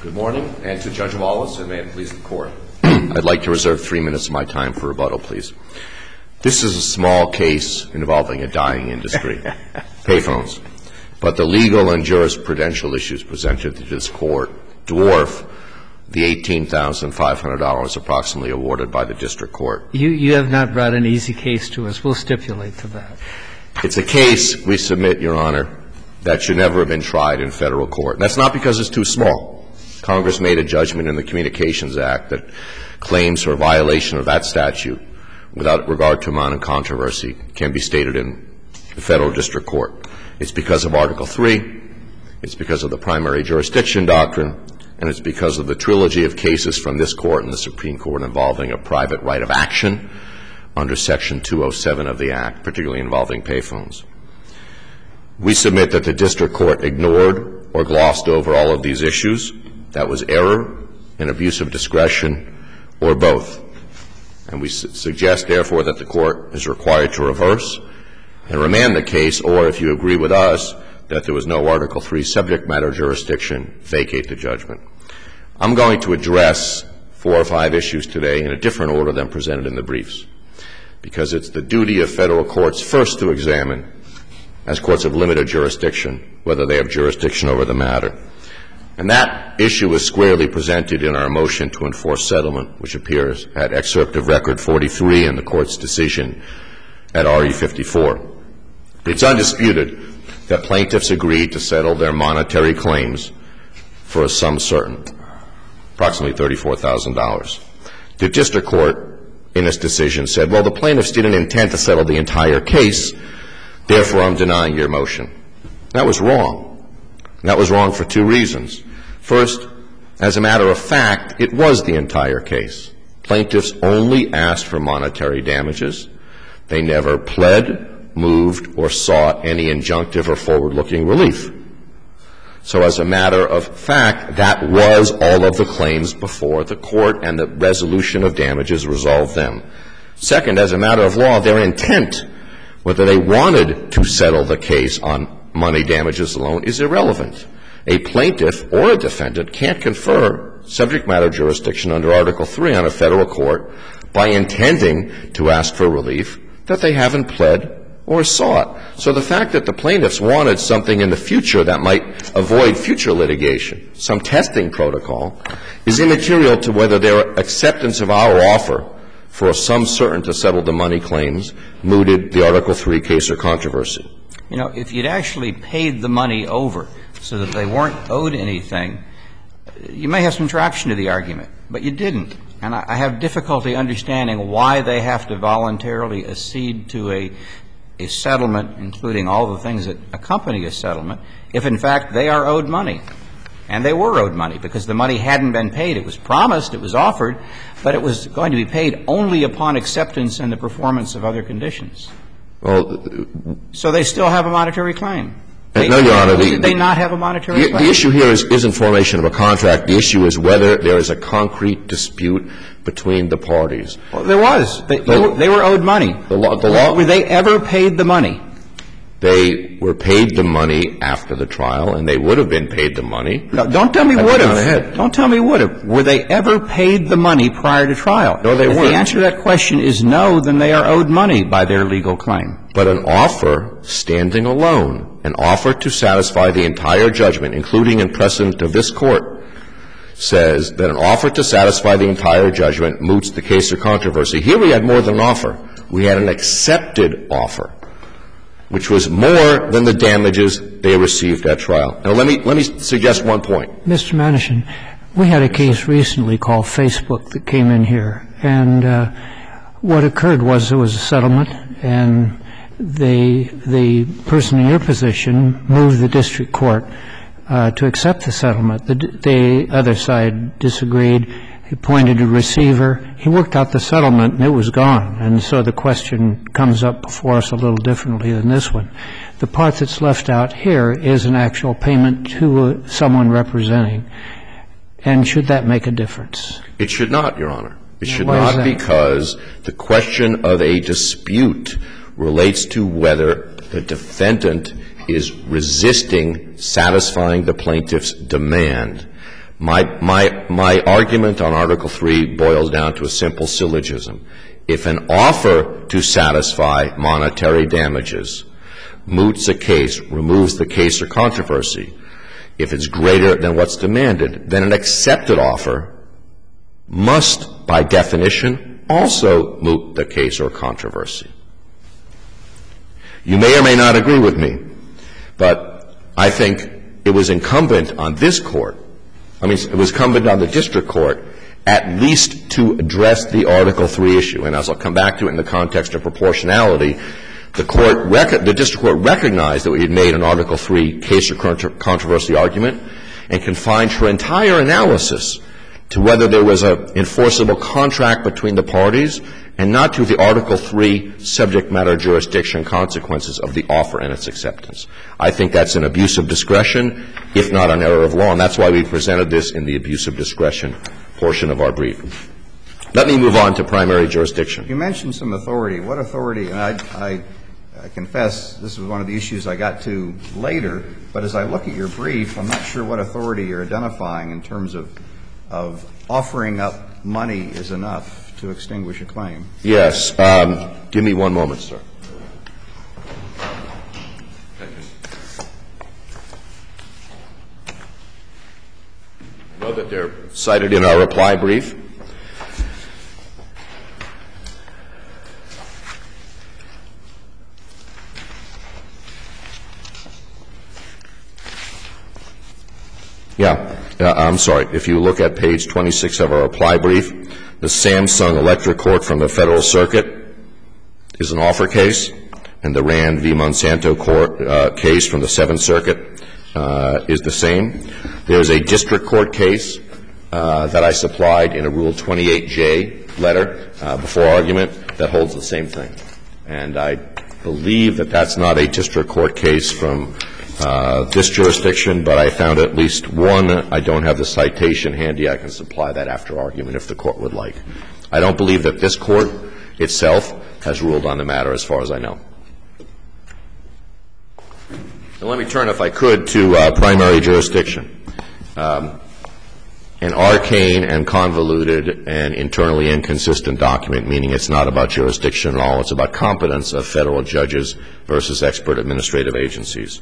Good morning, and to Judge Wallace, and may it please the Court. I'd like to reserve 3 minutes of my time for rebuttal, please. This is a small case involving a dying industry, payphones, but the legal and jurisprudential issues presented to this Court dwarf the $18,500 approximately awarded by the District Court. You have not brought an easy case to us. We'll stipulate to that. It's a case, we submit, Your Honor, that should never have been tried in federal court. And that's not because it's too small. Congress made a judgment in the Communications Act that claims for violation of that statute without regard to amount of controversy can be stated in the federal district court. It's because of Article III, it's because of the primary jurisdiction doctrine, and it's because of the trilogy of cases from this Court and the Supreme Court involving a private right of action under Section 207 of the Act, particularly involving payphones. We submit that the district court ignored or glossed over all of these issues. That was error, an abuse of discretion, or both. And we suggest, therefore, that the Court is required to reverse and remand the case, or, if you agree with us, that there was no Article III subject matter jurisdiction, vacate the judgment. I'm going to address 4 or 5 issues today in a different order than presented in the briefs, because it's the duty of federal courts first to examine, as courts of limited jurisdiction, whether they have jurisdiction over the matter. And that issue is squarely presented in our motion to enforce settlement, which appears at Excerpt of Record 43 in the Court's decision at RE 54. It's undisputed that plaintiffs agreed to settle their monetary claims for a sum certain, approximately $34,000. The district court, in its decision, said, well, the plaintiffs didn't intend to settle the entire case, therefore I'm denying your motion. That was wrong. And that was wrong for 2 reasons. First, as a matter of fact, it was the entire case. Plaintiffs only asked for monetary damages. They never pled, moved, or sought any injunctive or forward-looking relief. So as a matter of fact, that was all of the claims before the Court, and the resolution of damages resolved them. Second, as a matter of law, their intent, whether they wanted to settle the case on money damages alone, is irrelevant. A plaintiff or a defendant can't confer subject matter jurisdiction under Article III on a federal court by intending to ask for relief that they haven't pled or sought. So the fact that the plaintiffs wanted something in the future that might avoid future litigation, some testing protocol, is immaterial to whether their acceptance of our offer for a sum certain to settle the money claims mooted the Article III case or controversy. You know, if you'd actually paid the money over so that they weren't owed anything, you may have some traction to the argument, but you didn't. And I have difficulty understanding why they have to voluntarily accede to a settlement, including all the things that accompany a settlement, if in fact they are owed money. And they were owed money because the money hadn't been paid. It was promised, it was offered, but it was going to be paid only upon acceptance and the performance of other conditions. Well, so they still have a monetary claim. No, Your Honor. Did they not have a monetary claim? The issue here isn't formation of a contract. The issue is whether there is a concrete dispute between the parties. Well, there was. They were owed money. The law. Were they ever paid the money? They were paid the money after the trial, and they would have been paid the money. No, don't tell me would have. Don't tell me would have. Were they ever paid the money prior to trial? No, they weren't. If the answer to that question is no, then they are owed money by their legal claim. But an offer standing alone, an offer to satisfy the entire judgment, including in precedent of this Court, says that an offer to satisfy the entire judgment moots the case or controversy. Here we had more than an offer. We had an accepted offer, which was more than the damages they received at trial. Now, let me suggest one point. Mr. Manishin, we had a case recently called Facebook that came in here, and what occurred was there was a settlement, and the person in your position moved the district court to accept the settlement. The other side disagreed. He appointed a receiver. He worked out the settlement, and it was gone. And so the question comes up before us a little differently than this one. The part that's left out here is an actual payment to someone representing. And should that make a difference? It should not, Your Honor. It should not, because the question of a dispute relates to whether the defendant is resisting satisfying the plaintiff's demand My argument on Article 3 boils down to a simple syllogism. If an offer to satisfy monetary damages moots a case, removes the case or controversy, if it's greater than what's demanded, then an accepted offer must, by definition, also moot the case or controversy. You may or may not agree with me, but I think it was incumbent on this Court, it was incumbent on the district court at least to address the Article 3 issue. And as I'll come back to it in the context of proportionality, the district court recognized that we had made an Article 3 case or controversy argument and confined her entire analysis to whether there was an enforceable contract between the parties and not to the Article 3 subject matter jurisdiction consequences of the offer and its acceptance. I think that's an abuse of discretion, if not an error of law, and that's why we presented this in the abuse of discretion portion of our brief. Let me move on to primary jurisdiction. You mentioned some authority. What authority? And I confess this was one of the issues I got to later, but as I look at your brief, I'm not sure what authority you're identifying in terms of offering up money is enough to extinguish a claim. Yes. Give me one moment, sir. I know that they're cited in our reply brief. I'm sorry. If you look at page 26 of our reply brief, the Samsung Electric Court from the Federal Circuit is an offer case, and the Rand v. Monsanto court case from the Seventh Circuit is the same. There's a district court case that I supplied in a Rule 28J letter before argument that holds the same thing. And I believe that that's not a district court case from this jurisdiction, but I found at least one. I don't have the citation handy. I can supply that after argument if the Court would like. I don't believe that this Court itself has ruled on the matter as far as I know. So let me turn, if I could, to primary jurisdiction. An arcane and convoluted and internally inconsistent document, meaning it's not about jurisdiction at all. It's about competence of federal judges versus expert administrative agencies.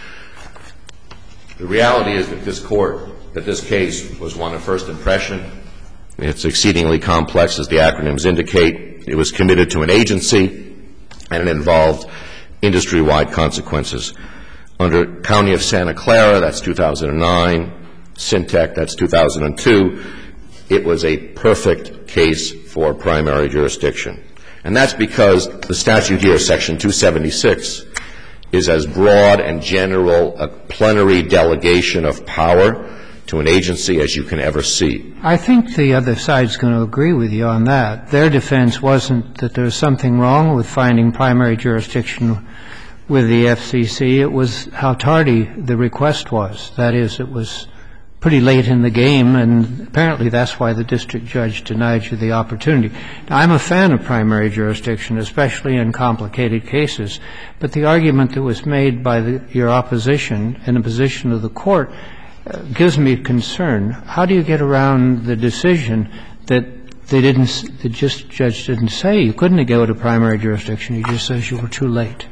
The reality is that this case was one of first impression. It's exceedingly complex, as the acronyms indicate. It was committed to an agency, and it involved industry-wide consequences. Under County of Santa Clara, that's 2009, Syntec, that's 2002, it was a perfect case for primary jurisdiction. And that's because the statute here, Section 276, is as broad and general a plenary delegation of power to an agency as you can ever see. I think the other side's going to agree with you on that. Their defense wasn't that there was something wrong with finding primary jurisdiction with the FCC. It was how tardy the request was. That is, it was pretty late in the game, and apparently that's why the district judge denied you the opportunity. Now, I'm a fan of primary jurisdiction, especially in complicated cases, but the argument that was made by your opposition in the position of the Court gives me concern. How do you get around the decision that the judge didn't say you couldn't go to primary jurisdiction? He just says you were too late.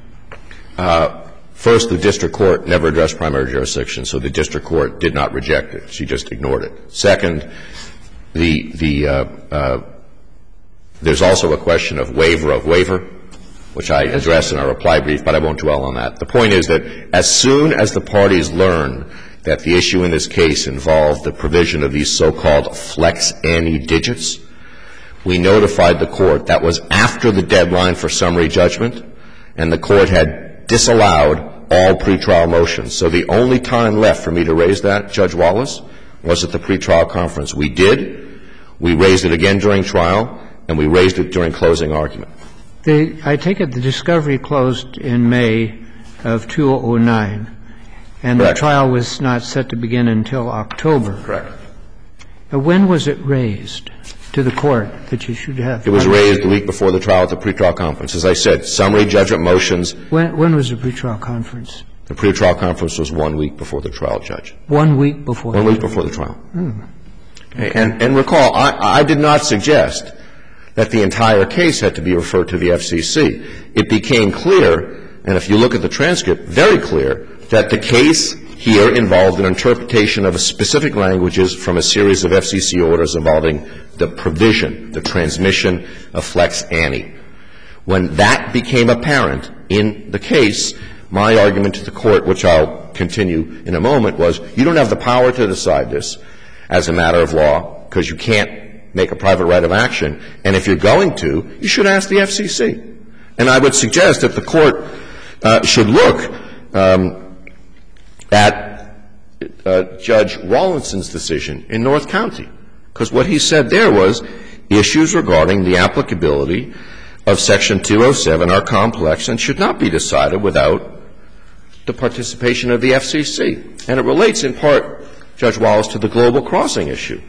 First, the district court never addressed primary jurisdiction, so the district court did not reject it. She just ignored it. Second, there's also a question of waiver, which I address in our reply brief, but I won't dwell on that. The point is that as soon as the parties learned that the issue in this case involved the provision of these so-called flex ante digits, we notified the Court. That was after the deadline for summary judgment, and the Court had disallowed all pretrial motions. So the only time left for me to raise that, Judge Wallace, was at the pretrial conference. We did. We raised it again during trial, and we raised it during closing argument. I take it the discovery closed in May of 2009, and Correct. The trial was not set to begin until October. Correct. When was it raised to the Court that you should have? It was raised the week before the trial at the pretrial conference. As I said, summary judgment motions. When was the pretrial conference? The pretrial conference was 1 week before the trial, Judge. 1 week before? 1 week before the trial. Okay. And recall, I did not suggest that the entire case had to be referred to the FCC. It became clear, and if you look at the transcript, very clear, that the case here involved an interpretation of specific languages from a series of FCC orders involving the provision, the transmission of Flex Annie. When that became apparent in the case, my argument to the Court, which I'll continue in a moment, was you don't have the power to decide this as a matter of law because you can't make a private right of action. And if you're going to, you should ask the FCC. And I would suggest that the Court should look at Judge Rawlinson's decision in North County, because what he said there was issues regarding the applicability of Section 207 are complex and should not be decided without the participation of the FCC. And it relates in part, Judge Wallace, to the global crossing issue.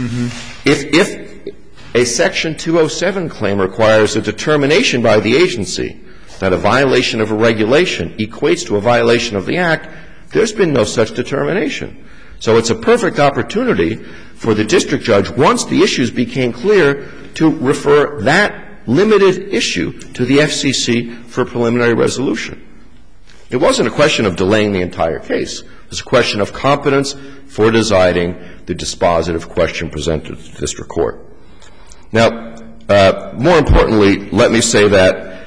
If a Section 207 claim requires a determination by the agency that a violation of a regulation equates to a violation of the Act, there's been no such determination. So it's a perfect opportunity for the district judge, once the issues became clear, to refer that limited issue to the FCC for preliminary resolution. It wasn't a question of delaying the entire case. It was a question of competence for deciding the dispositive question presented to the district court. Now, more importantly, let me say that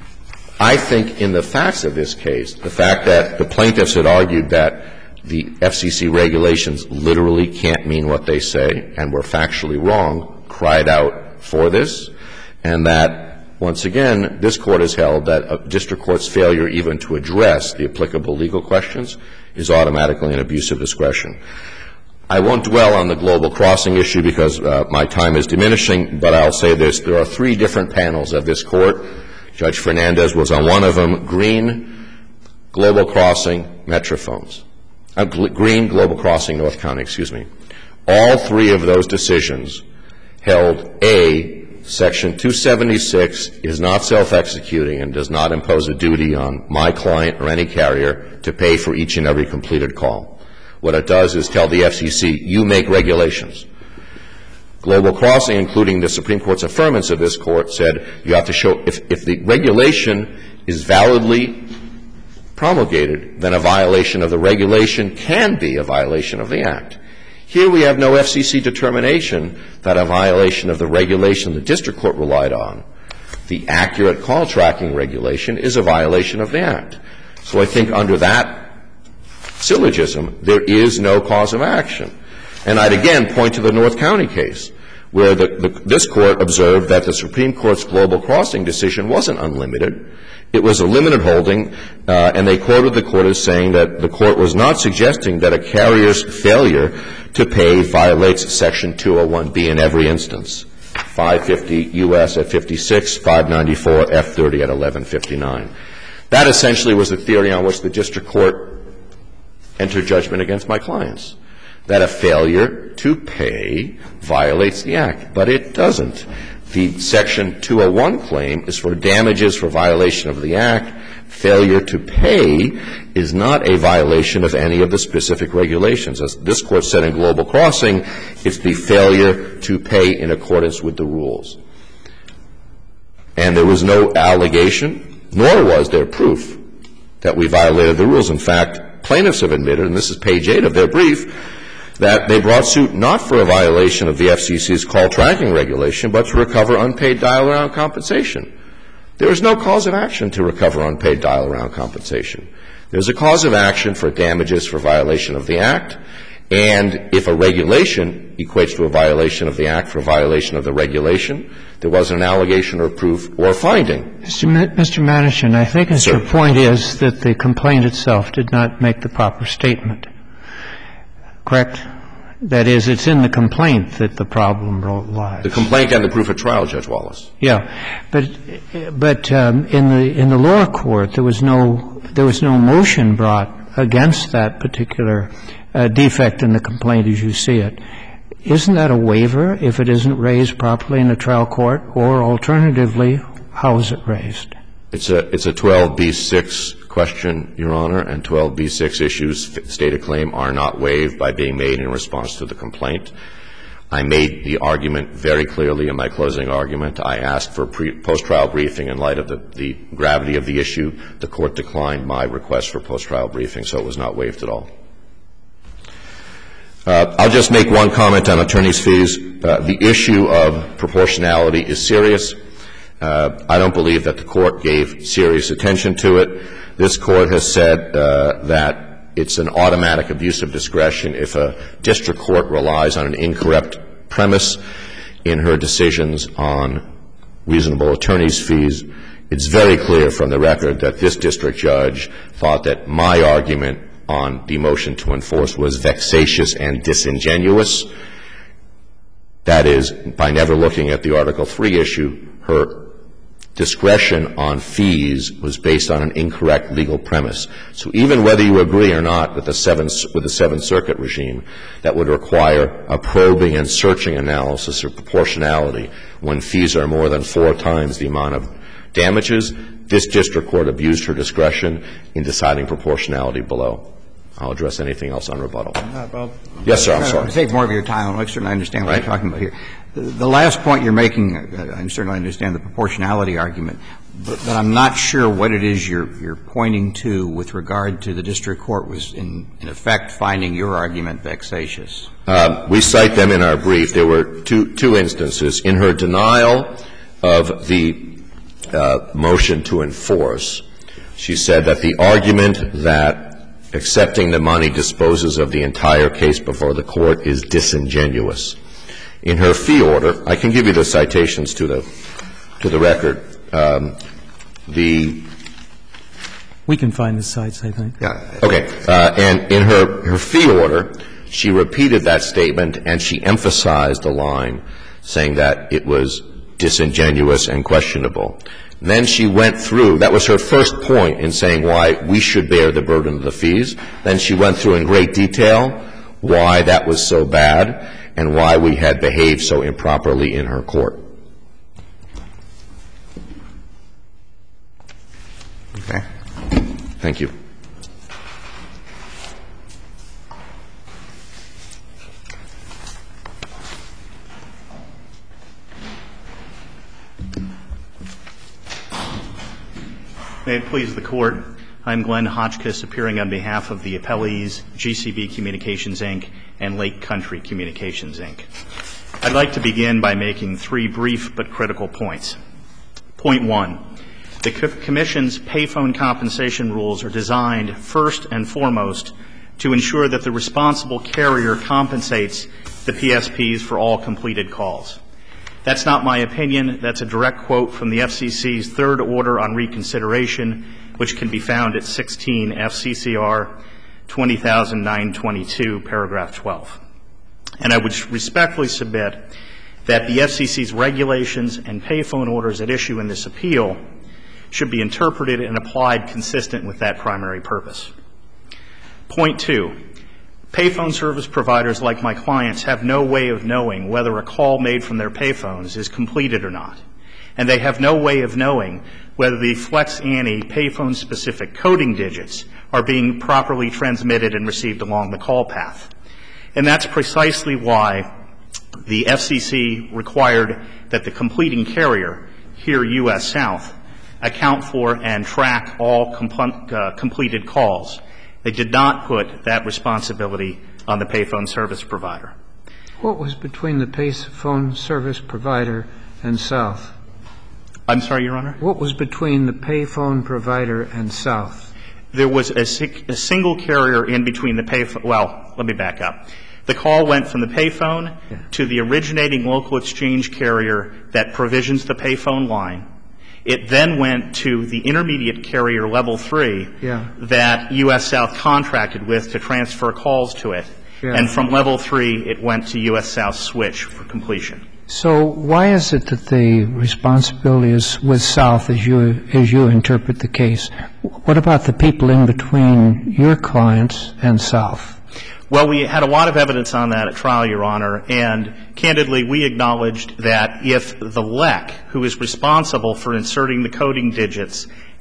I think in the facts of this case, the fact that the plaintiffs had argued that the FCC regulations literally can't mean what they say and were factually wrong, cried out for this, and that, once again, this Court has held that a district court's failure even to address the applicable legal questions is automatically an abuse of discretion. I won't dwell on the global crossing issue because my time is diminishing, but I'll say this. There are 3 different panels of this Court. Judge Fernandez was on one of them, Green, Global Crossing, Metrophones. Green, Global Crossing, North County, excuse me. All 3 of those decisions held, A, Section 276 is not self-executing and does not impose a duty on my client or any carrier to pay for each and every completed call. What it does is tell the FCC, you make regulations. Global Crossing, including the Supreme Court's affirmance of this Court, said you have to show if the regulation is validly promulgated, then a violation of the regulation can be a violation of the Act. Here we have no FCC determination that a violation of the regulation the district court relied on, the accurate call tracking regulation, is a violation of the Act. So I think under that syllogism, there is no cause of action. And I'd again point to the North County case, where this Court observed that the Supreme Court's Global Crossing decision wasn't unlimited. It was a limited holding, and they quoted the Court as saying that the Court was not suggesting that a carrier's failure to pay violates Section 201B in every instance. 550 U.S. at 56, 594 F30 at 1159. That essentially was the theory on which the district court entered judgment against my clients, that a failure to pay violates the Act. But it doesn't. The Section 201 claim is for damages for violation of the Act. Failure to pay is not a violation of any of the specific regulations. As this Court said in Global Crossing, it's the failure to pay in accordance with the rules. And there was no allegation, nor was there proof, that we violated the rules. In fact, plaintiffs have admitted, and this is page 8 of their brief, that they brought suit not for a violation of the FCC's call tracking regulation, but to recover unpaid dial-around compensation. There is no cause of action to recover unpaid dial-around compensation. There's a cause of action for damages for violation of the Act, and if a regulation equates to a violation of the Act for a violation of the regulation, there wasn't an allegation or proof or finding. Mr. Manishin, I think your point is that the complaint itself did not make the proper statement. Correct? That is, it's in the complaint that the problem lies. The complaint and the proof at trial, Judge Wallace. Yeah, but in the lower court there was no motion brought against that particular defect in the complaint as you see it. Isn't that a waiver if it isn't raised properly in the trial court, or alternatively, how is it raised? It's a 12b6 question, Your Honor, and 12b6 issues state a claim are not waived by being made in response to the complaint. I made the argument very clearly in my closing argument. I asked for post-trial briefing in light of the gravity of the issue. The Court declined my request for post-trial briefing, so it was not waived at all. I'll just make one comment on attorney's fees. The issue of proportionality is serious. I don't believe that the Court gave serious attention to it. This Court has said that it's an automatic abuse of discretion if a district court relies on an incorrect premise in her decisions on reasonable attorney's fees. It's very clear from the record that this district judge thought that my argument on the motion to enforce was vexatious and disingenuous. That is, by never looking at the Article III issue, her discretion on fees was based on an incorrect legal premise. So even whether you agree or not with the Seventh Circuit regime, that would require a probing and searching analysis of proportionality when fees are more than 4 times the amount of damages. This district court abused her discretion in deciding proportionality below. I'll address anything else on rebuttal. Yes, sir, I'm sorry. To save more of your time, I certainly understand what you're talking about here. The last point you're making, I certainly understand the proportionality argument, but I'm not sure what it is you're pointing to with regard to the district court was in effect finding your argument vexatious. We cite them in our brief. There were two instances. In her denial of the motion to enforce, she said that the argument that accepting the money disposes of the entire case before the court is disingenuous. In her fee order, I can give you the citations to the record. We can find the cites, I think. Yeah. Okay. And in her fee order, she repeated that statement and she emphasized the line saying that it was disingenuous and questionable. Then she went through, that was her first point in saying why we should bear the burden of the fees. Then she went through in great detail why that was so bad and why we had behaved so improperly in her court. Okay. Thank you. May it please the Court. I'm Glenn Hotchkiss, appearing on behalf of the appellees, GCB Communications, Inc., and Lake Country Communications, Inc. I'd like to begin by making 3 brief but critical points. Point 1, the Commission's payphone compensation rules are designed first and foremost to ensure that the responsible carrier compensates the PSPs for all completed calls. That's not my opinion. That's a direct quote from the FCC's third order on reconsideration, which can be found at 16 FCCR 20,922, paragraph 12. And I would respectfully submit that the FCC's regulations and payphone orders at issue in this appeal should be interpreted and applied consistent with that primary purpose. Point 2, payphone service providers like my clients have no way of knowing whether a call made from their payphones is completed or not. And they have no way of knowing whether the FlexAnnie payphone-specific coding digits are being properly transmitted and received along the call path. And that's precisely why the FCC required that the completing carrier, here U.S. South, account for and track all completed calls. They did not put that responsibility on the payphone service provider. What was between the payphone service provider and South? I'm sorry, Your Honor? What was between the payphone provider and South? There was a single carrier in between the payphone. Well, let me back up. The call went from the payphone to the originating local exchange carrier that provisions the payphone line. It then went to the intermediate carrier, level 3, that U.S. South contracted with to transfer calls to it. And from level 3, it went to U.S. South switch for completion. So why is it that the responsibility is with South as you interpret the case? What about the people in between your clients and South? Well, we had a lot of evidence on that at trial, Your Honor, and candidly, we acknowledged that if the LEC, who is responsible for inserting the coding digits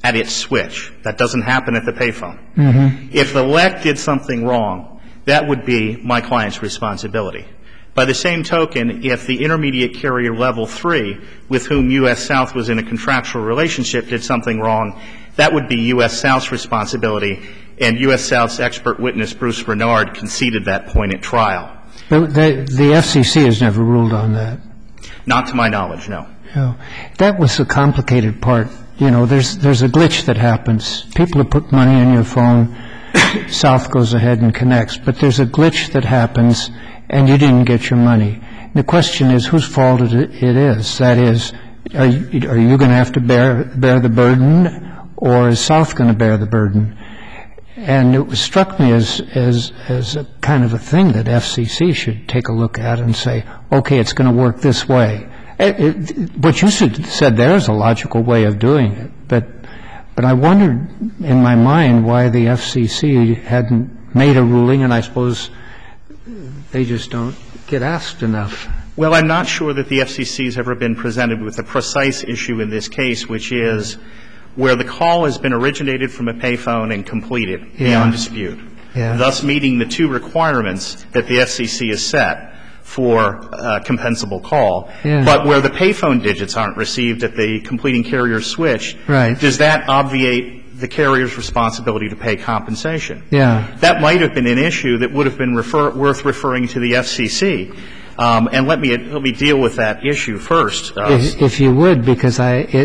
at its switch. That doesn't happen at the payphone. Mm-hmm. If the LEC did something wrong, that would be my client's responsibility. By the same token, if the intermediate carrier level 3, with whom U.S. South was in a contractual relationship, did something wrong, that would be U.S. South's responsibility, and U.S. South's expert witness, Bruce Bernard, conceded that point at trial. But the FCC has never ruled on that. Not to my knowledge, no. No. That was the complicated part. You know, there's a glitch that happens. People have put money in your phone, South goes ahead and connects, but there's a glitch that happens and you didn't get your money. The question is whose fault it is. That is, are you going to have to bear the burden, or is South going to bear the burden? And it struck me as a kind of a thing that FCC should take a look at and say, okay, it's going to work this way. What you said there is a logical way of doing it, but I wondered in my mind why the FCC hadn't made a ruling, and I suppose they just don't get asked enough. Well, I'm not sure that the FCC has ever been presented with a precise issue in this case, which is where the call has been originated from a payphone and completed beyond dispute, thus meeting the two requirements that the FCC has set for a compensable call, but where the payphone digits aren't received at the completing carrier switch, does that obviate the carrier's responsibility to pay compensation? That might have been an issue that would have been worth referring to the FCC. And let me deal with that issue first. If you would, because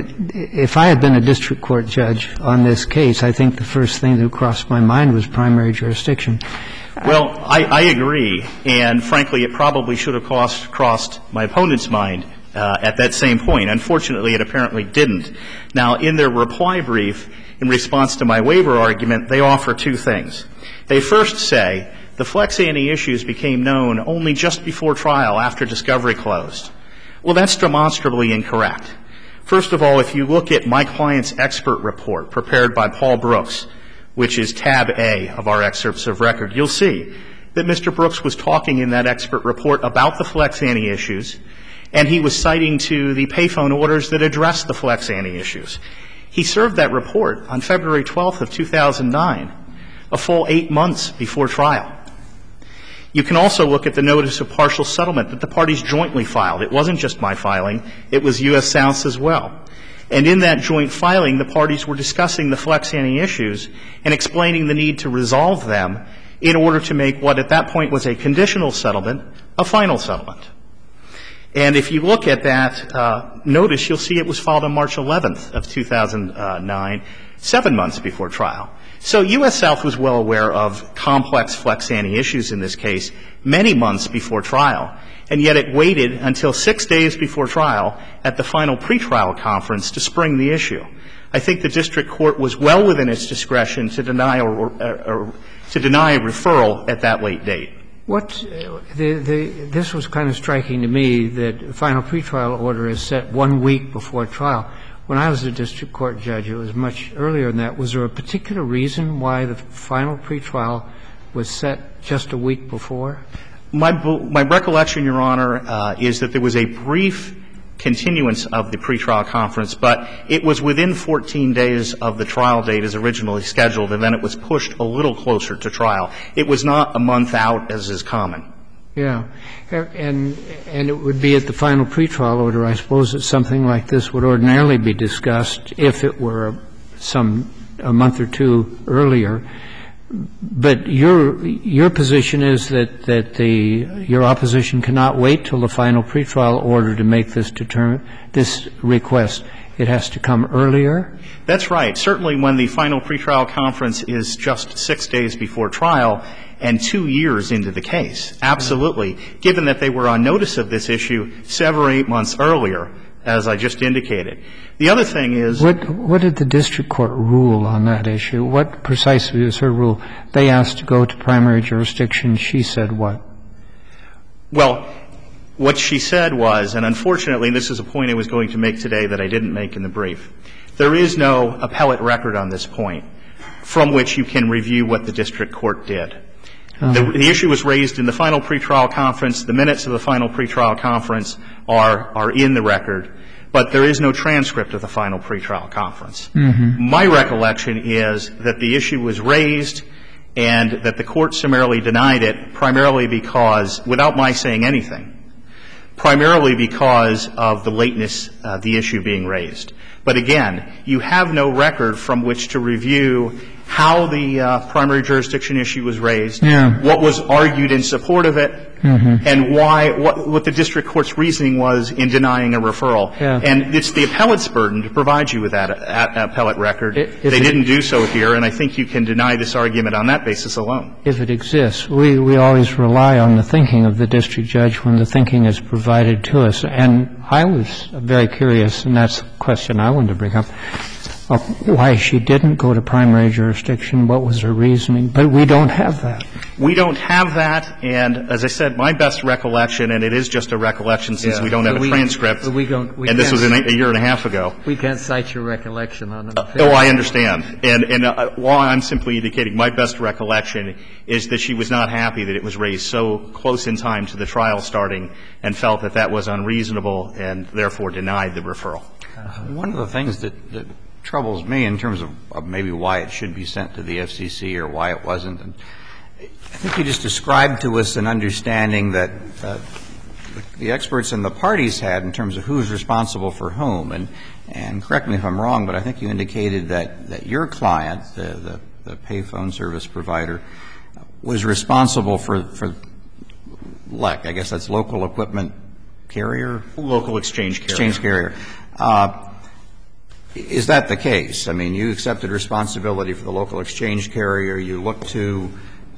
if I had been a district court judge on this case, I think the first thing that crossed my mind was primary jurisdiction. Well, I agree, and frankly, it probably should have crossed my opponent's mind at that same point. Unfortunately, it apparently didn't. Now, in their reply brief, in response to my waiver argument, they offer two things. They first say the Flex ante issues became known only just before trial after discovery closed. Well, that's demonstrably incorrect. First of all, if you look at my client's expert report prepared by Paul Brooks, which is tab A of our excerpts of record, you'll see that Mr. Brooks was talking in that expert report about the Flex ante issues, and he was citing to the payphone orders that addressed the Flex ante issues. He served that report on February 12th of 2009, a full 8 months before trial. You can also look at the notice of partial settlement that the parties jointly filed. It wasn't just my filing. It was U.S. South's as well. And in that joint filing, the parties were discussing the Flex ante issues and explaining the need to resolve them in order to make what at that point was a conditional settlement a final settlement. And if you look at that notice, you'll see it was filed on March 11th of 2009, 7 months before trial. So U.S. South was well aware of complex Flex ante issues in this case many months before trial, and yet it waited until 6 days before trial at the final pretrial conference to spring the issue. I think the district court was well within its discretion to deny a referral at that late date. This was kind of striking to me that the final pretrial order is set 1 week before trial. When I was a district court judge, it was much earlier than that. Was there a particular reason why the final pretrial was set just a week before? My recollection, Your Honor, is that there was a brief continuance of the pretrial conference, but it was within 14 days of the trial date as originally scheduled, and then it was pushed a little closer to trial. It was not a month out, as is common. Yeah. And it would be at the final pretrial order, I suppose, that something like this would ordinarily be discussed if it were a month or two earlier. But your position is that your opposition cannot wait till the final pretrial order to make this request. It has to come earlier? That's right. Certainly when the final pretrial conference is just 6 days before trial and 2 years into the case. Absolutely. Given that they were on notice of this issue 7 or 8 months earlier, as I just indicated. The other thing is — What did the district court rule on that issue? What precisely was her rule? They asked to go to primary jurisdiction. She said what? Well, what she said was, and unfortunately this is a point I was going to make today that I didn't make in the brief, there is no appellate record on this point from which you can review what the district court did. The issue was raised in the final pretrial conference. The minutes of the final pretrial conference are in the record, but there is no transcript of the final pretrial conference. My recollection is that the issue was raised and that the court summarily denied it, primarily because, without my saying anything, primarily because of the lateness of the issue being raised. But again, you have no record from which to review how the primary jurisdiction issue was raised, what was argued in support of it, and why, what the district court's reasoning was in denying a referral. And it's the appellate's burden to provide you with that appellate record. They didn't do so here, and I think you can deny this argument on that basis alone. If it exists, we always rely on the thinking of the district judge when the thinking is provided to us. And I was very curious, and that's the question I wanted to bring up, why she didn't go to primary jurisdiction, what was her reasoning. But we don't have that. We don't have that, and as I said, my best recollection, and it is just a recollection since we don't have a transcript, and this was a year and a half ago. We can't cite your recollection on it. Oh, I understand. And while I'm simply indicating my best recollection is that she was not happy that it was raised so close in time to the trial starting and felt that that was unreasonable and therefore denied the referral. One of the things that troubles me in terms of maybe why it should be sent to the FCC or why it wasn't, and I think you just described to us an understanding that the experts and the parties had in terms of who's responsible for whom. And correct me if I'm wrong, but I think you indicated that your client, the payphone service provider, was responsible for LEC. I guess that's local equipment carrier? Local exchange carrier. Exchange carrier. Is that the case? I mean, you accepted responsibility for the local exchange carrier. You look to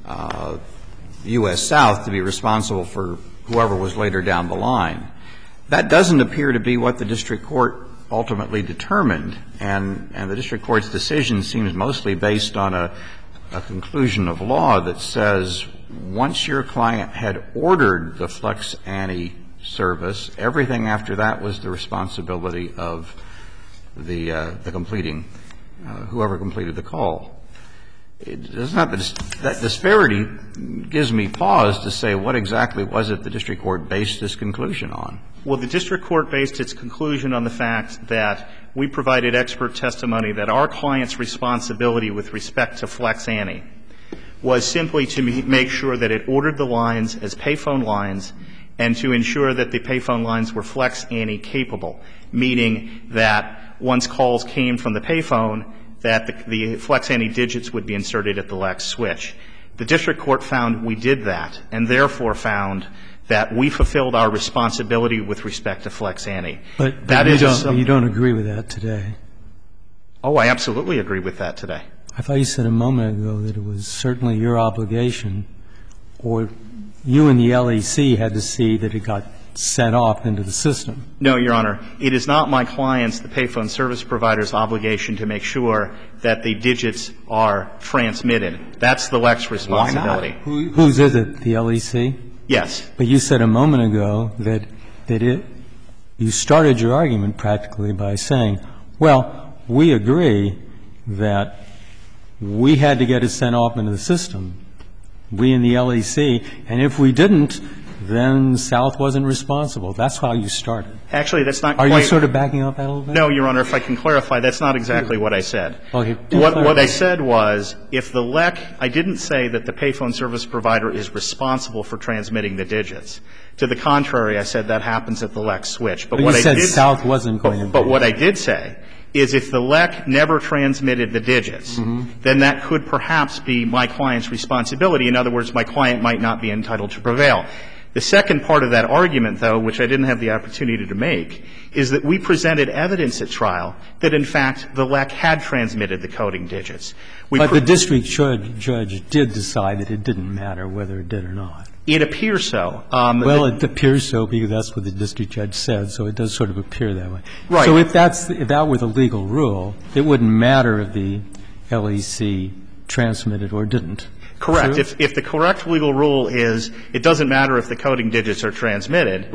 U.S. South to be responsible for whoever was later down the line. That doesn't appear to be what the district court ultimately determined, and the district court's decision seems mostly based on a conclusion of law that says once your client had ordered the Flex Ante service, everything after that was the responsibility of the completing, whoever completed the call. It's not that disparity gives me pause to say what exactly was it the district court based this conclusion on. Well, the district court based its conclusion on the fact that we provided expert testimony that our client's responsibility with respect to Flex Ante was simply to make sure that it ordered the lines as payphone lines and to ensure that the payphone lines were Flex Ante capable, meaning that once calls came from the payphone, that the Flex Ante digits would be inserted at the LEC switch. The district court found we did that and therefore found that we fulfilled our responsibility with respect to Flex Ante. But that you don't agree with that today. Oh, I absolutely agree with that today. I thought you said a moment ago that it was certainly your obligation, or you and the LEC had to see that it got sent off into the system. No, Your Honor. It is not my client's, the payphone service provider's, obligation to make sure that the digits are transmitted. That's the LEC's responsibility. Why not? Whose is it, the LEC? Yes. But you said a moment ago that you started your argument practically by saying, well, we agree that we had to get it sent off into the system, we and the LEC, and if we didn't, then South wasn't responsible. That's how you started. Actually, that's not quite. Are you sort of backing up that a little bit? No, Your Honor. If I can clarify, that's not exactly what I said. Okay. What I said was, if the LEC, I didn't say that the payphone service provider is responsible for transmitting the digits. To the contrary, I said that happens at the LEC switch. But what you I said did, South wasn't going to be. But what I did say is if the LEC never transmitted the digits, then that could perhaps be my client's responsibility. In other words, my client might not be entitled to prevail. The second part of that argument, though, which I didn't have the opportunity to make, is that we presented evidence at trial that, in fact, the LEC had transmitted the coding digits. But the district judge did decide that it didn't matter whether it did or not. It appears so. Well, it appears so because that's what the district judge said, so it does sort of appear that way. Right. So if that were the legal rule, it wouldn't matter if the LEC transmitted or didn't. Correct. True? If the correct legal rule is it doesn't matter if the coding digits are transmitted, right,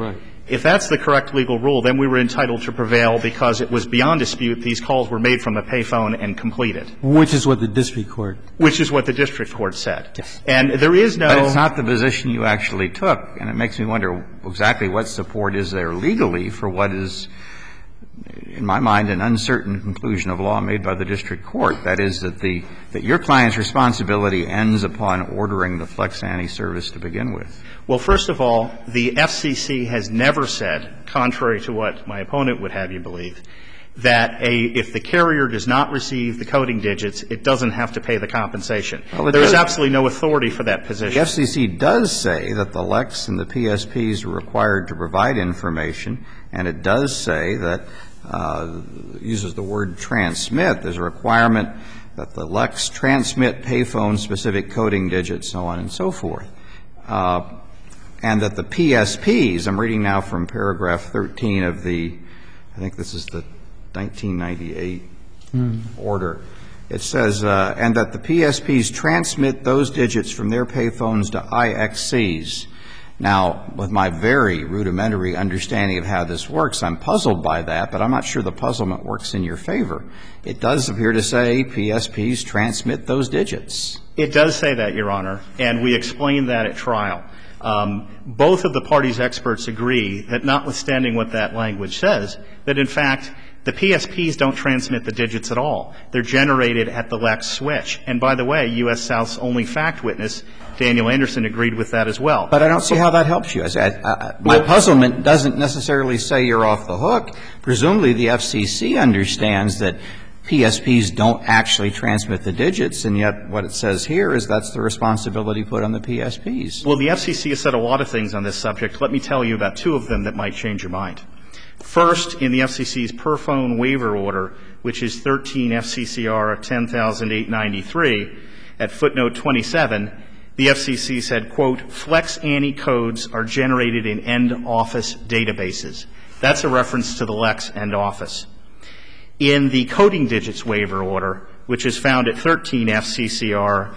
If that's the correct legal rule, then we were entitled to prevail because it was beyond dispute these calls were made from a payphone and completed. Which is what the district court. Which is what the district court said. Yes. And there is no. But it's not the position you actually took, and it makes me wonder exactly what support is there legally for what is, in my mind, an uncertain conclusion of law made by the district court. That is, that your client's responsibility ends upon ordering the Flex-Ante service to begin with. Well, first of all, the FCC has never said, contrary to what my opponent would have you believe, that if the carrier does not receive the coding digits, it doesn't have to pay the compensation. Well, there is absolutely no authority for that position. The FCC does say that the LECs and the PSPs are required to provide information, and it does say that uses the word transmit. There's a requirement that the LECs transmit payphone-specific coding digits, so on and so forth. And that the PSPs, I'm reading now from paragraph 13 of the, I think this is the 1998 order. It says, and that the PSPs transmit those digits from their payphones to IXCs. Now, with my very rudimentary understanding of how this works, I'm puzzled by that, but I'm not sure the puzzlement works in your favor. It does appear to say PSPs transmit those digits. It does say that, Your Honor, and we explained that at trial. Both of the parties' experts agree that notwithstanding what that language says, that in fact the PSPs don't transmit the digits at all. They're generated at the LEC switch. And by the way, U.S. South's only fact witness, Daniel Anderson, agreed with that as well. But I don't see how that helps you. My puzzlement doesn't necessarily say you're off the hook. Presumably the FCC understands that PSPs don't actually transmit the digits, and yet what it says here is that's the responsibility put on the PSPs. Well, the FCC has said a lot of things on this subject. Let me tell you about two of them that might change your mind. First, in the FCC's per phone waiver order, which is 13 FCCR 10,893, at footnote 27, the FCC said, quote, Flex-Ante codes are generated in end office databases. That's a reference to the LEC's end office. In the coding digits waiver order, which is found at 13 FCCR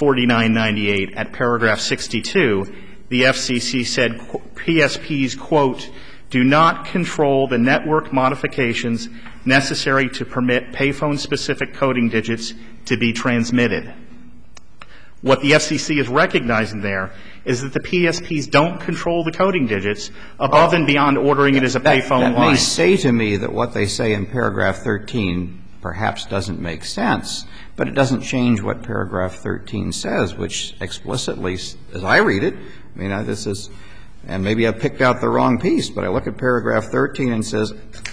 4998 at paragraph 62, the FCC said PSPs, quote, do not control the network modifications necessary to permit payphone-specific coding digits to be transmitted. What the FCC is recognizing there is that the PSPs don't control the coding digits above and beyond ordering it as a payphone line. That may say to me that what they say in paragraph 13 perhaps doesn't make sense, but it doesn't change what paragraph 13 says, which explicitly, as I read it, I mean, this is, and maybe I picked out the wrong piece, but I look at paragraph 13 and it says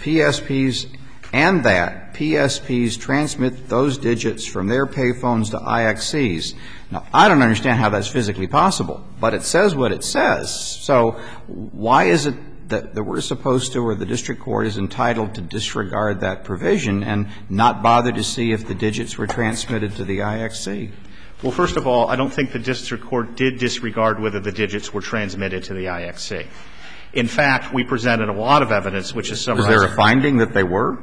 PSPs and that PSPs transmit those digits from their payphones to IXCs. Now, I don't understand how that's physically possible, but it says what it says. So why is it that we're supposed to, or the district court is entitled to disregard that provision and not bother to see if the digits were transmitted to the IXC? Well, first of all, I don't think the district court did disregard whether the digits were transmitted to the IXC. In fact, we presented a lot of evidence which is summarized. Is there a finding that they were?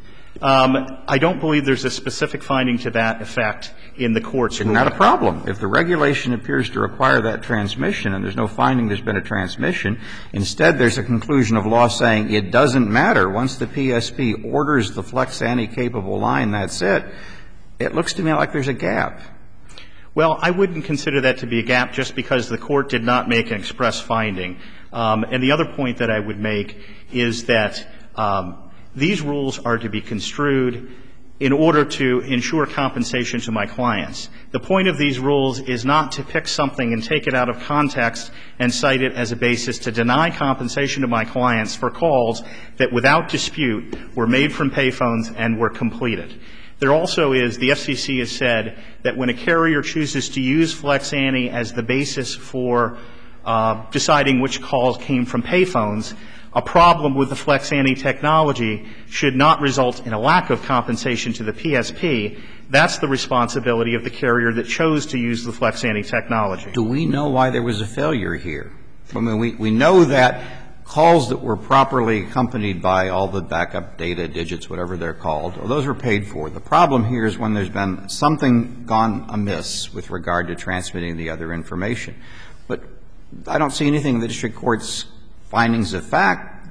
I don't believe there's a specific finding to that effect in the court's ruling. Isn't that a problem? If the regulation appears to require that transmission and there's no finding there's been a transmission, instead there's a conclusion of law saying it doesn't matter. Once the PSP orders the Flex-Ante capable line, that's it. It looks to me like there's a gap. Well, I wouldn't consider that to be a gap just because the court did not make an express finding. And the other point that I would make is that these rules are to be construed in order to ensure compensation to my clients. The point of these rules is not to pick something and take it out of context and cite it as a basis to deny compensation to my clients for calls that without dispute were made from payphones and were completed. There also is, the FCC has said that when a carrier chooses to use Flex-Ante as the basis for deciding which calls came from payphones, a problem with the Flex-Ante technology should not result in a lack of compensation to the PSP. That's the responsibility of the carrier that chose to use the Flex-Ante technology. Do we know why there was a failure here? I mean, we know that calls that were properly accompanied by all the backup data, digits, whatever they're called, those were paid for. The problem here is when there's been something gone amiss with regard to transmitting the other information. But I don't see anything in the district court's findings of fact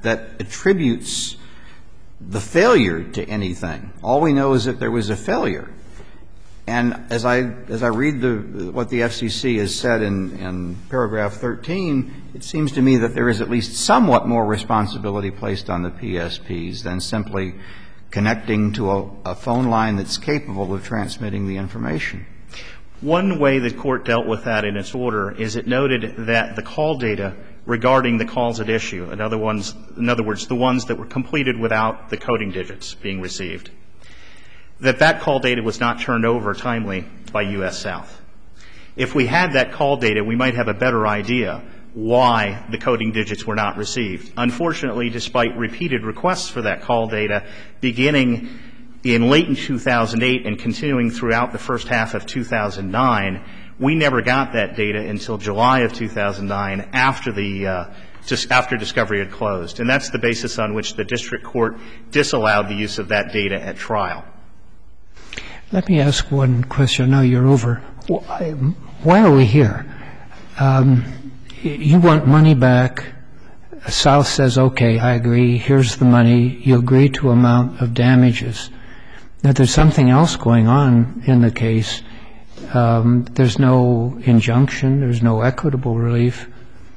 that attributes the failure to anything. All we know is that there was a failure. And as I read what the FCC has said in paragraph 13, it seems to me that there is at least somewhat more responsibility placed on the PSPs than simply connecting to a phone line that's capable of transmitting the information. One way the Court dealt with that in its order is it noted that the call data regarding the calls at issue, in other words, the ones that were completed without the coding digits being received, that call data was not turned over timely by U.S. South. If we had that call data, we might have a better idea why the coding digits were not received. Unfortunately, despite repeated requests for that call data beginning in late in 2008 and continuing throughout the first half of 2009, we never got that data until July of 2009 after discovery had closed. And that's the basis on which the district court disallowed the use of that data at trial. Let me ask one question. I know you're over. Why are we here? You want money back. South says, okay, I agree. Here's the money. You agree to amount of damages. Now, there's something else going on in the case. There's no injunction. There's no equitable relief.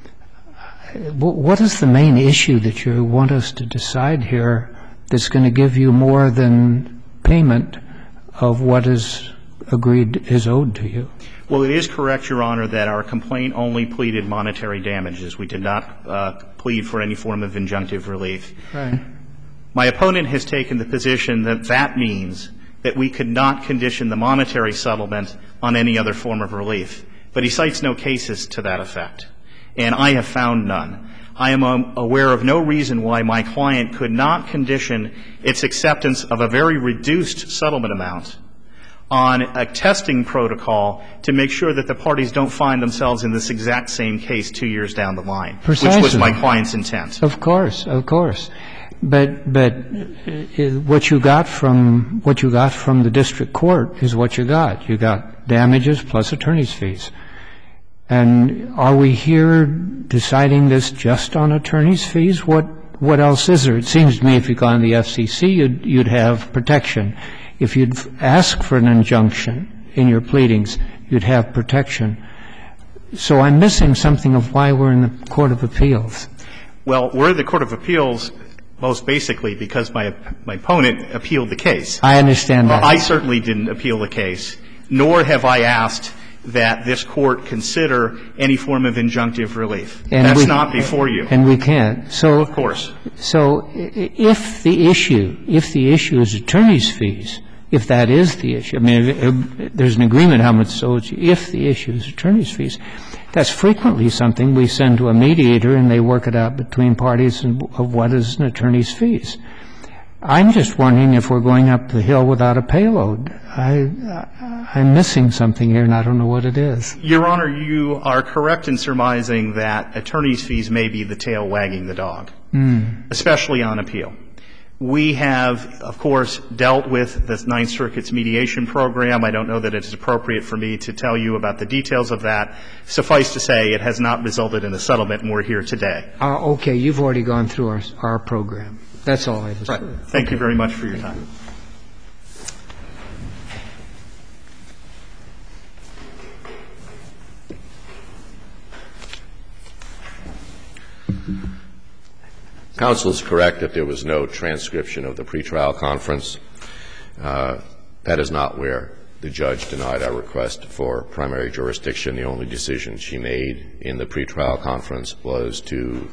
What is the main issue that you want us to decide here that's going to give you more than payment of what is agreed is owed to you? Well, it is correct, Your Honor, that our complaint only pleaded monetary damages. We did not plead for any form of injunctive relief. Right. My opponent has taken the position that that means that we could not condition the monetary settlement on any other form of relief. But he cites no cases to that effect. And I have found none. I am aware of no reason why my client could not condition its acceptance of a very reduced settlement amount on a testing protocol to make sure that the parties don't find themselves in this exact same case 2 years down the line, Precisely. Which was my client's intent. Of course, of course. But what you got from the district court is what you got. You got damages plus attorney's fees. And are we here deciding this just on attorney's fees? What else is there? It seems to me if you'd gone to the FCC, you'd have protection. If you'd ask for an injunction in your pleadings, you'd have protection. So I'm missing something of why we're in the Court of Appeals. Well, we're in the Court of Appeals most basically because my opponent appealed the case. I understand that. I certainly didn't appeal the case, nor have I asked that this Court consider any form of injunctive relief. That's not before you. And we can't. So, of course. So if the issue is attorney's fees, if that is the issue, I mean, there's an agreement how much so if the issue is attorney's fees, that's frequently something we send to a mediator and they work it out between parties of what is an attorney's fees. I'm just wondering if we're going up the hill without a payload. I'm missing something here, and I don't know what it is. Your Honor, you are correct in surmising that attorney's fees may be the tail wagging the dog, especially on appeal. We have, of course, dealt with the Ninth Circuit's mediation program. I don't know that it's appropriate for me to tell you about the details of that. Suffice to say, it has not resulted in a settlement, and we're here today. Okay. You've already gone through our program. That's all I was. Right. Thank you very much for your time. Counsel is correct that there was no transcription of the pretrial conference. That is not where the judge denied our request for primary jurisdiction. The only decision she made in the pretrial conference was to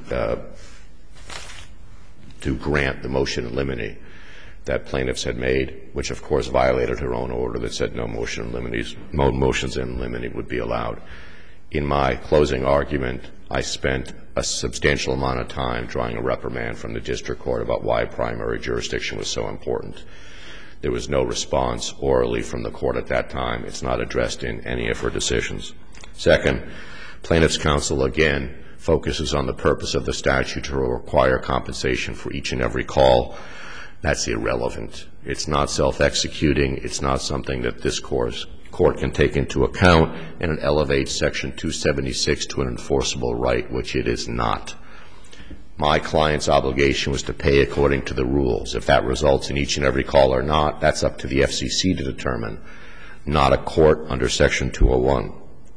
grant the motion in limine that plaintiffs had made, which of course violated her own order that said no motions in limine would be allowed. In my closing argument, I spent a substantial amount of time drawing a reprimand from the district court about why primary jurisdiction was so important. There was no response orally from the court at that time. It's not addressed in any of her decisions. Second, plaintiff's counsel again focuses on the purpose of the statute to require compensation for each and every call. That's irrelevant. It's not self-executing. It's not something that this court can take into account, and it elevates Section 276 to an enforceable right, which it is not. My client's obligation was to pay according to the rules. If that results in each and every call or not, that's up to the FCC to determine, not a court under Section 201.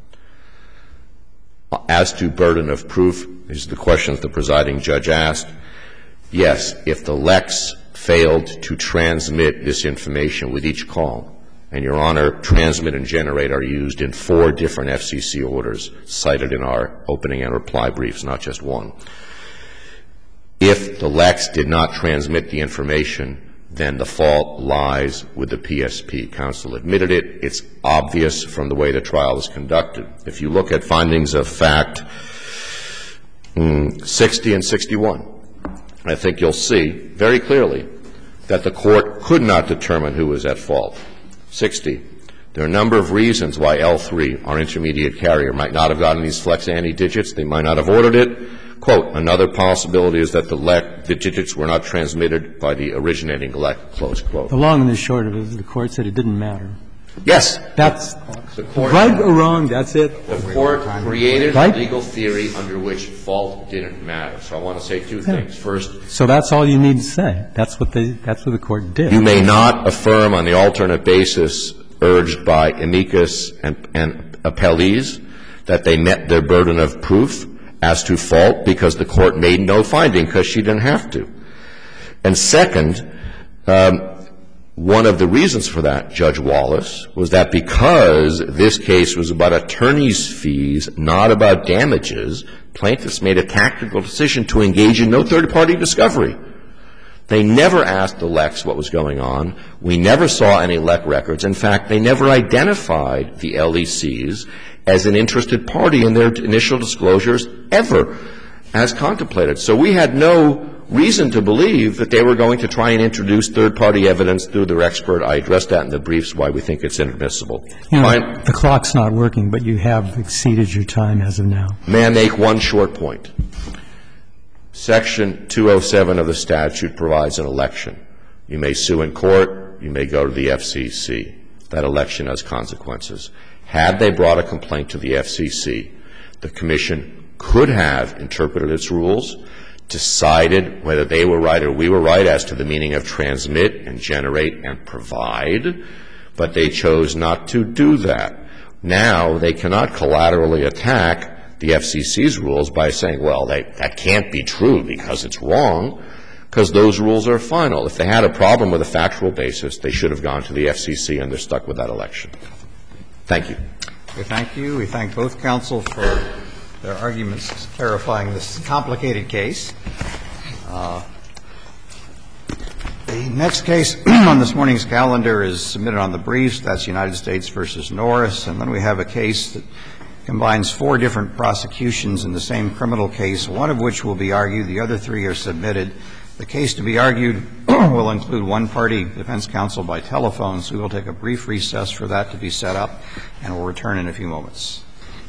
As to burden of proof, these are the questions the presiding judge asked. Yes, if the LECs failed to transmit this information with each call, and, Your Honor, transmit and generate are used in 4 different FCC orders cited in our opening and reply briefs, not just one. If the LECs did not transmit the information, then the fault lies with the PSP. Counsel admitted it. It's obvious from the way the trial is conducted. If you look at findings of fact 60 and 61, I think you'll see very clearly that the court could not determine who was at fault. 60, there are a number of reasons why L3, our intermediate carrier, might not have gotten these flex ante digits. They might not have ordered it. Quote, another possibility is that the digits were not transmitted by the originating LEC, close quote. The long and the short of it is the court said it didn't matter. Yes. That's the court, right or wrong, that's it. The court created a legal theory under which fault didn't matter. So I want to say 2 things. First, so that's all you need to say. That's what the court did. You may not affirm on the alternate basis urged by amicus and appellees that they met their burden of proof as to fault because the court made no finding because she didn't have to. And second, one of the reasons for that, Judge Wallace, was that because this case was about attorney's fees, not about damages, plaintiffs made a tactical decision to engage in no third-party discovery. They never asked the LECs what was going on. We never saw any LEC records. In fact, they never identified the LECs as an interested party in their initial disclosures ever as contemplated. So we had no reason to believe that they were going to try and introduce third-party evidence through their expert. I addressed that in the briefs, why we think it's inadmissible. You know, the clock's not working, but you have exceeded your time as of now. May I make one short point? Section 207 of the statute provides an election. You may sue in court. You may go to the FCC. That election has consequences. Had they brought a complaint to the FCC, the Commission could have interpreted its rules, decided whether they were right or we were right as to the meaning of transmit and generate and provide, but they chose not to do that. Now they cannot collaterally attack the FCC's rules by saying, well, that can't be true because it's wrong, because those rules are final. If they had a problem with a factual basis, they should have gone to the FCC, and they're stuck with that election. Thank you. We thank you. We thank both counsel for their arguments clarifying this complicated case. The next case on this morning's calendar is submitted on the briefs. That's United States v. Norris. And then we have a case that combines 4 different prosecutions in the same criminal case, one of which will be argued. The other 3 are submitted. The case to be argued will include one party defense counsel by telephone, so we will take a brief recess for that to be set up, and we'll return in a few moments.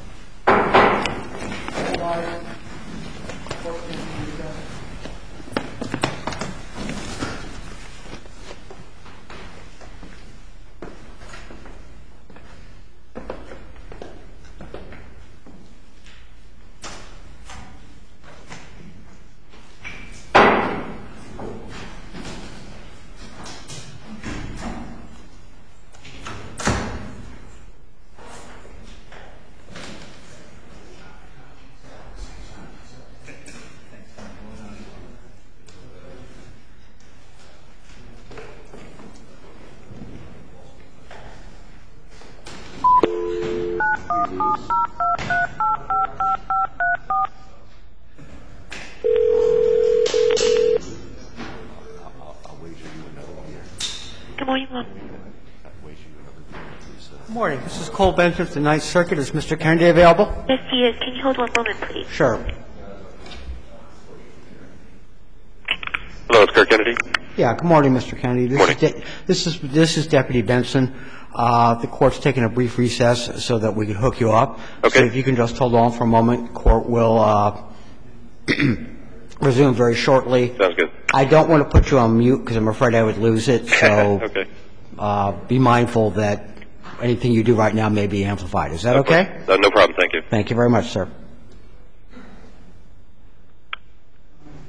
Good morning, Mom. Good morning. This is Cole Benton of the Ninth Circuit. Is Mr. Kennedy available? Yes, he is. Can you hold one moment, please? Sure. Hello, it's Kirk Kennedy. Yeah, good morning, Mr. Kennedy. This is Deputy Benson. The court's taking a brief recess so that we can hook you up. Okay. So if you can just hold on for a moment, court will resume very shortly. Sounds good. I don't want to put you on mute because I'm afraid I would lose it. So Okay. Be mindful that anything you do right now may be amplified. Is that okay? No problem. Thank you. Thank you very much, sir.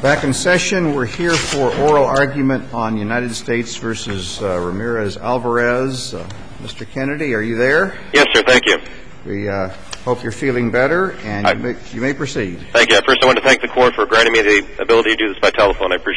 Back in session. We're here for oral argument on United States versus Ramirez-Alvarez. Mr. Kennedy, are you there? Yes, sir. Thank you. We hope you're feeling better, and you may proceed. Thank you. First, I want to thank the Court for granting me the ability to do this by telephone. I appreciate